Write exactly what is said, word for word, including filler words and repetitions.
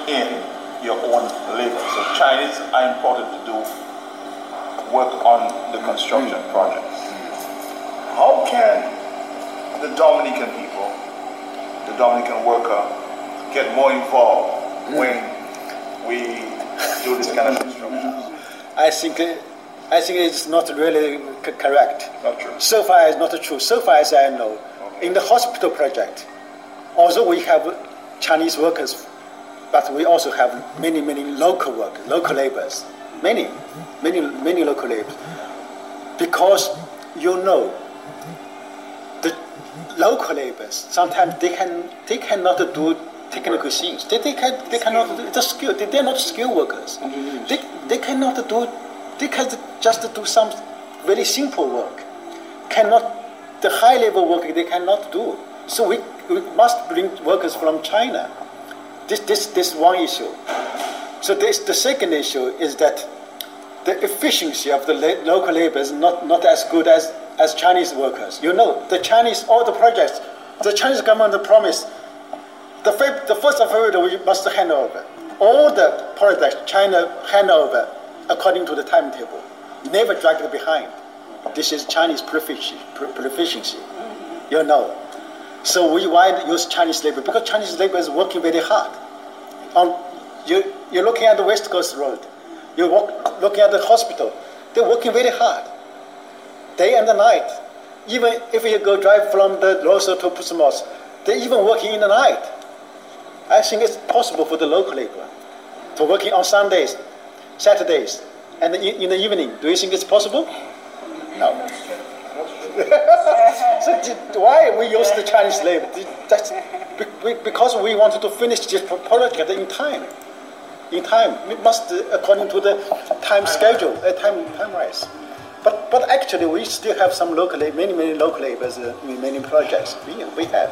in your own labor. So Chinese are imported to do work on the construction projects. How can the Dominican people, the Dominican worker, get more involved when we do this kind of construction? I think I think it's not really c- correct. Not true. So far, it's not true. So far as I know, okay. In the hospital project, although we have Chinese workers, but we also have many, many local workers, local laborers, many, many, many local laborers. Because you know, the local laborers sometimes they can they cannot do technical things. They they can they cannot do the skill. They are not skilled workers. Mm-hmm. They they cannot do. They can just do some very simple work. Cannot the high level work they cannot do. So we we must bring workers from China. This this this one issue. So this the second issue is that the efficiency of the la- local labor is not, not as good as, as Chinese workers. You know, the Chinese, all the projects, the Chinese government promised the, Feb- the first of February we must hand over. All the projects China hand over according to the timetable, never dragged behind. This is Chinese proficiency, proficiency. You know. So we why use Chinese labor? Because Chinese labor is working very hard. On, you, you're looking at the West Coast Road. You walk, looking at the hospital, they're working very hard, day and night. Even if you go drive from the Rosso to Pusamos, they're even working in the night. I think it's possible for the local labor to working on Sundays, Saturdays, and in the evening. Do you think it's possible? No. So why we use the Chinese labor? That's because we wanted to finish this project in time. In time, we must, uh, according to the time schedule, uh, time time rise. But but actually, we still have some local, many many local labors uh, in many projects. We we have.